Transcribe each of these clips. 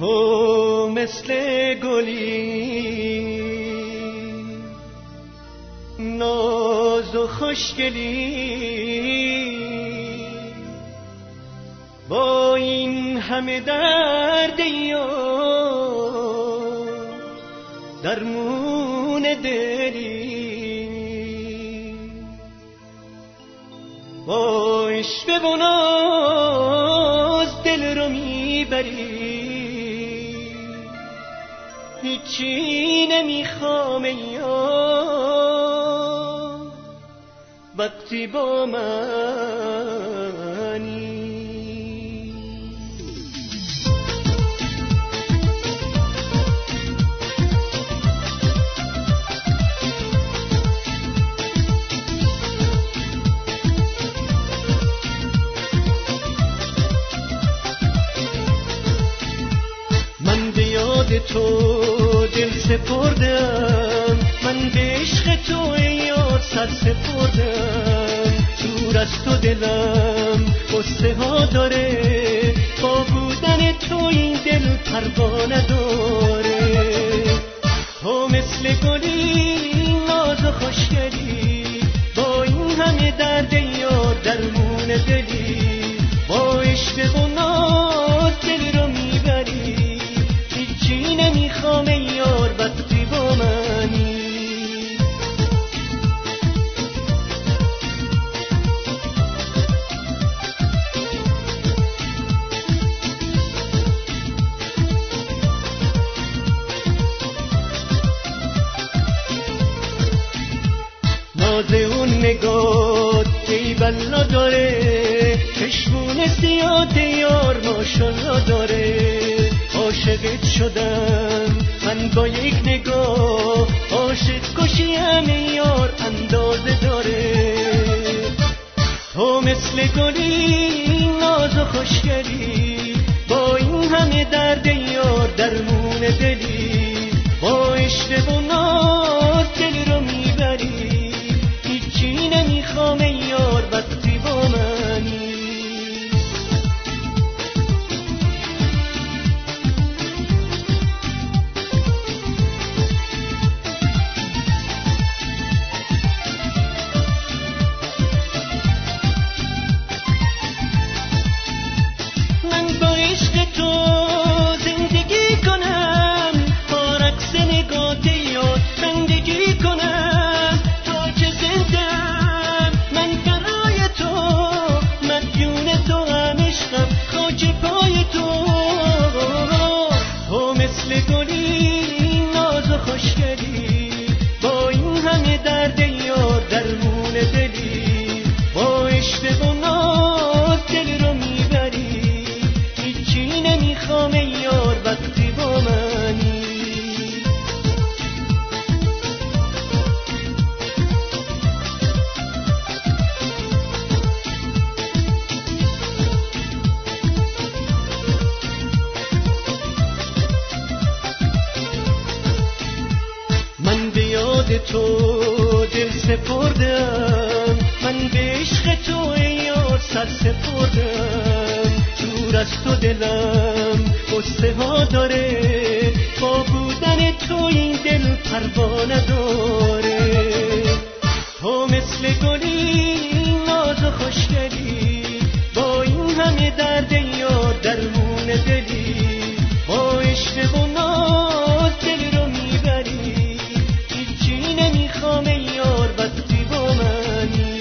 تو مثل گلی ناز و خوشگلی، با این همه درد یار درمون دلی، با عشق و ناز دل رو میبری، هیچی نمیخوام یار وقتی با منی. من به یاد تو دل سپردم، من به عشق تو ای یار سر سپردم. دور از تو دلم قصه ها داره، با بودن تو این دل پروا نداره. تو مثل گلی ناز و خوشگلی، با این همه درد یار درمون دلی، با عشق و ناز دل رو میبری، هیچی نمیخوام یار وقتی با منی. ناز اون نگاه ای بلا داره، چشمون سیاه یار ماشالله داره. عاشقت شدم من با یک نگاه، عاشق کشیم یار اندازه داره. تو مثل گلی ناز و خوشگلی، با این همه درد یار درمون دلی، با عشق و ناز دل رو میبری، هیچی نمیخوام یار وقتی با منی. تو دل سپردم، من به عشق تو ای یار سر سپردم. دور از تو دلم قصه ها داره، با بودن تو این دل پروا نداره. تو مثل گلی ناز و خوشگلی، با این همه درد یار درمون دلی، با عشق و ناز دل رو میبری، هیچی نمیخوام یار وقتی با منی.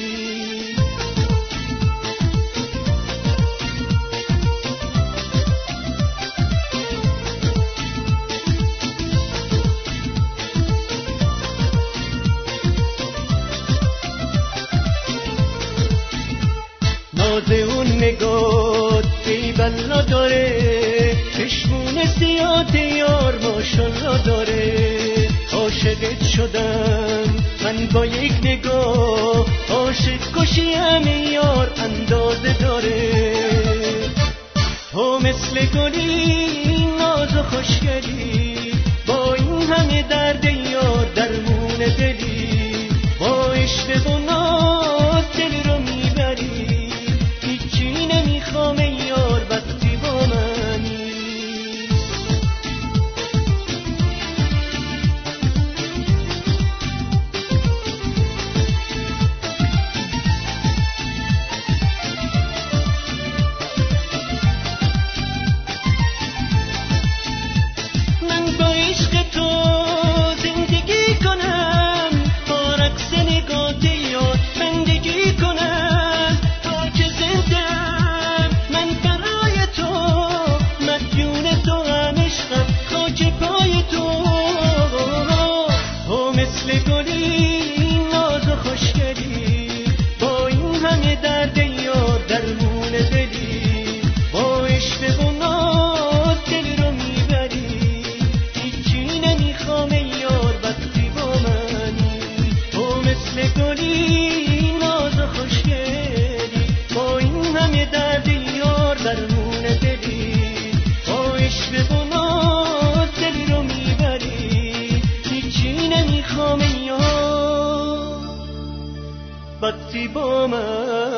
ناز اون نگاه ای بلا داره، چشمون سیاه یار ماشالله داره. عاشقت شدم من با یک نگاه، عاشق کشیم یار اندازه داره. تو مثل گلی ناز و خوشگلی، با این همه درد یار درمون دلی، با عشق و ناز دل رو میبری، هیچی نمیخوام یار وقتی با منی. رفتی با من